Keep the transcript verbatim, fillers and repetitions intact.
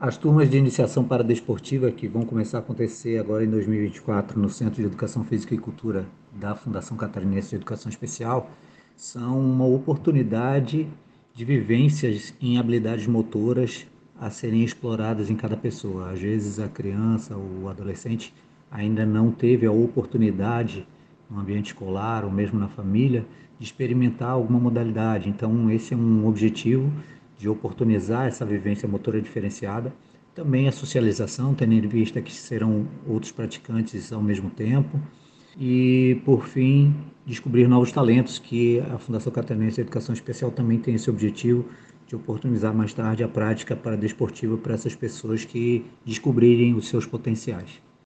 As turmas de iniciação paradesportiva que vão começar a acontecer agora em dois mil e vinte e quatro no Centro de Educação Física e Cultura da Fundação Catarinense de Educação Especial são uma oportunidade de vivências em habilidades motoras a serem exploradas em cada pessoa. Às vezes a criança ou o adolescente ainda não teve a oportunidade no ambiente escolar ou mesmo na família de experimentar alguma modalidade. Então esse é um objetivo de oportunizar essa vivência motora diferenciada, também a socialização, tendo em vista que serão outros praticantes ao mesmo tempo, e, por fim, descobrir novos talentos, que a Fundação Catarinense de Educação Especial também tem esse objetivo de oportunizar mais tarde a prática paradesportiva para essas pessoas que descobrirem os seus potenciais.